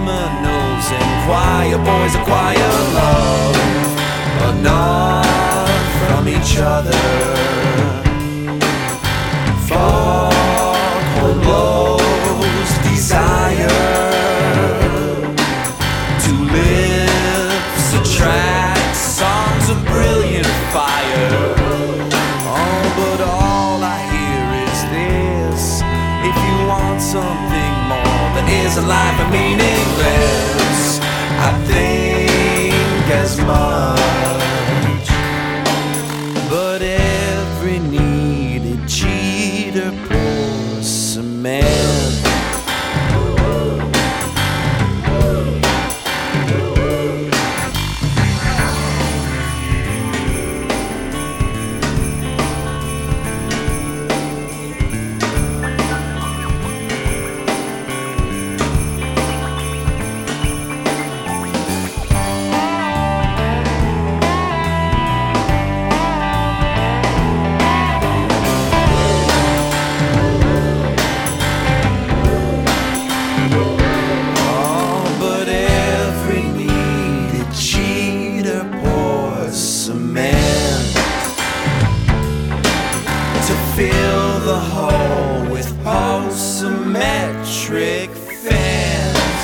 criminals and choir boys acquire love, but not from each other. For blows desire to lips attract songs of brilliant fire. Oh, but all I hear is this: if you want something more than is a life of meaningless, I think as much. But every needed cheater pours cement. To fill the hole with post-symmetric fans.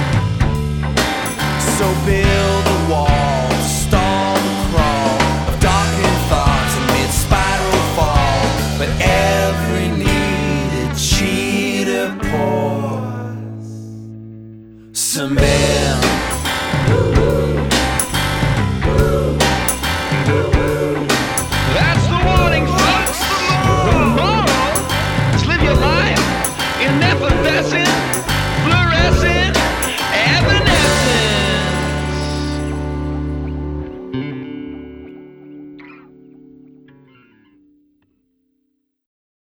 So build a wall, stall the crawl of darkened thoughts amid spiral fall. But every needed cheater pours cement.